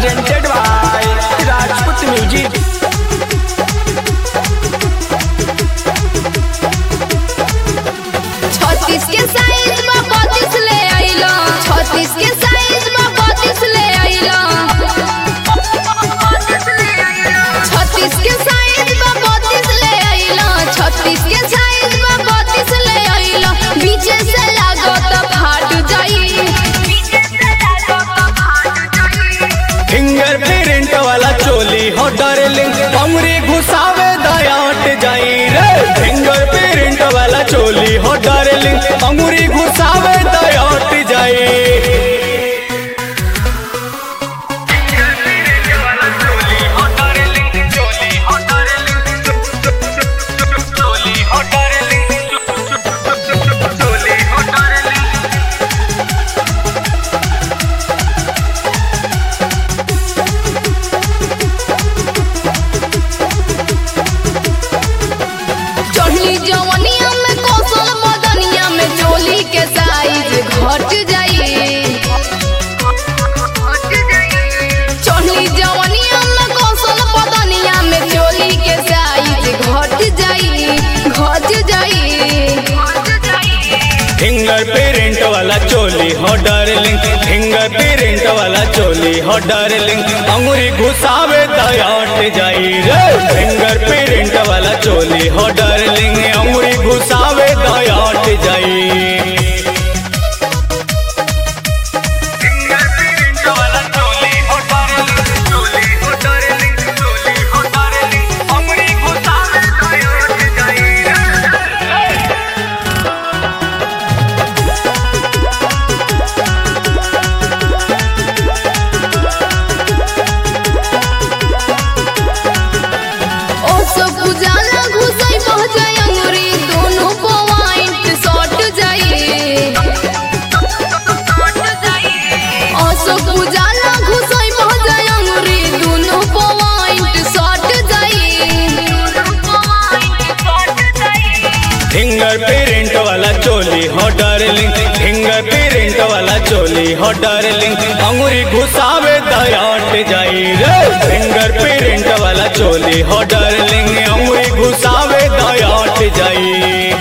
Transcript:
presented by Rajput Music। 36 के size में 32 ले आइलो, 36 के साइज में 32 ले आइलो, 36 के साइज में 32 ले आइलो, 36 के साइज में 32 ले आइलो। बीचे से लागो तो फाट जाई, फिंगर प्रिंट वाला चोली हो डार्लिंग, कमरे घुसावे दयाट जाई रे। फिंगर प्रिंट वाला चोली हो डार्लिंग, कमरे घुसावे दयाट जाई। चढ़ली जवनिया में कौशल बदनिया में चोली के साइज घट जाई। चढ़ली जवनिया में कौशल बदनिया में चोली के साइज घट जाई, घट जाई। फिंगर प्रिंट वाला चोली हो डार्लिंग, फिंगर प्रिंट वाला चोली हो डार्लिंग, अंगुरी घुसावे दयाट जाई रे। फिंगर प्रिंट वाला चोली हो डार्लिंग, अंगुरी घुसावे दयाट जाई। ओ सब उजाला घुसई बह जाई अंगुरी, दोनों पॉइंट शॉट जाई। ओ सब उजाला घुसई बह जाई अंगुरी, दोनों पॉइंट शॉट जाई। फिंगर प्रिंट वाला चोली हो डार्लिंग, फिंगर प्रिंट वाला चोली हो डार्लिंग, अंगुरी घुसावे दयाट जाई रे। फिंगर प्रिंट वाला चोली हो डार्लिंग, अंगुरी घुसावे दयाट जाई।